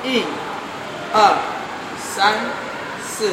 1、2、3、4。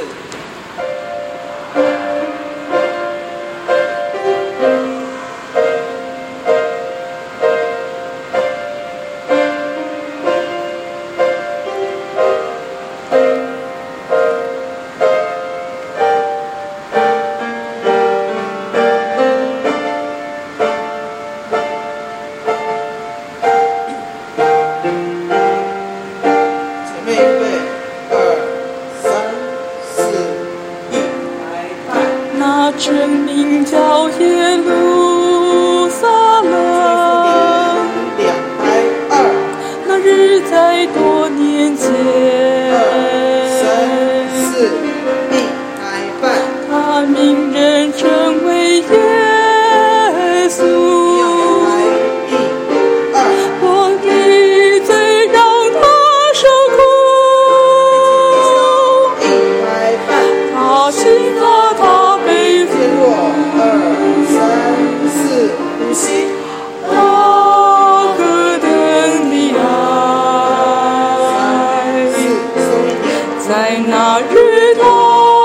真名叫耶路撒冷，那日在多年前，他名人称为耶稣，我的罪让他受苦，他刑罚他背负。我何等的爱，在那日他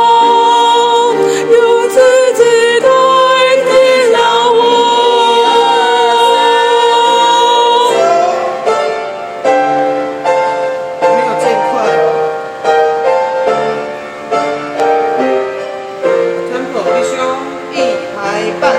用自己代替了我。 没有这一块，tempo 必须要1拍半。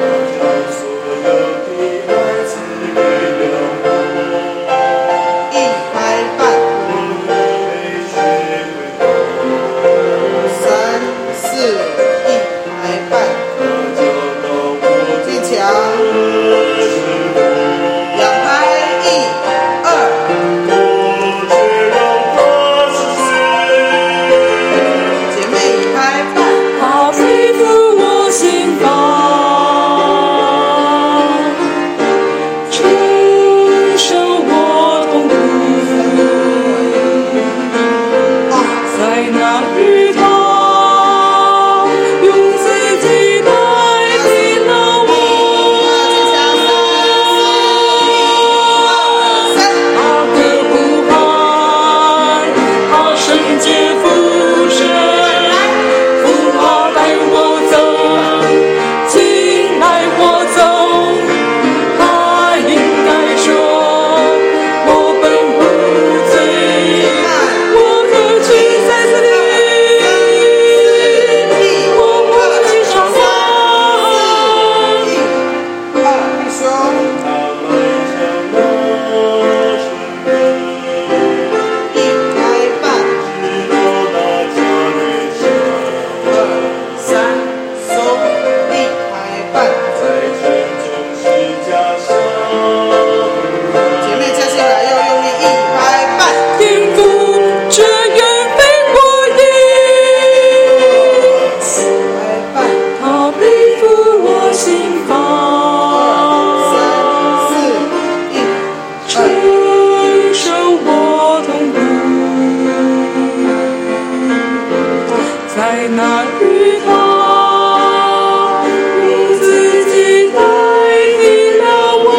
在那日他用自己代替了我。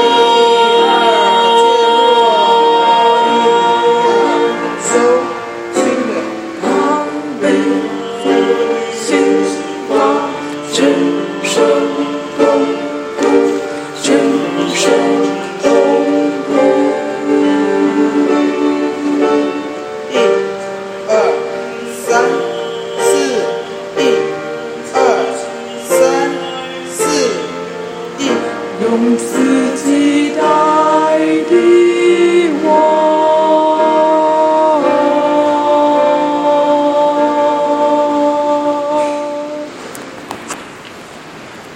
他背负刑罚，承受痛苦，承受痛苦。 1、2、3。 用自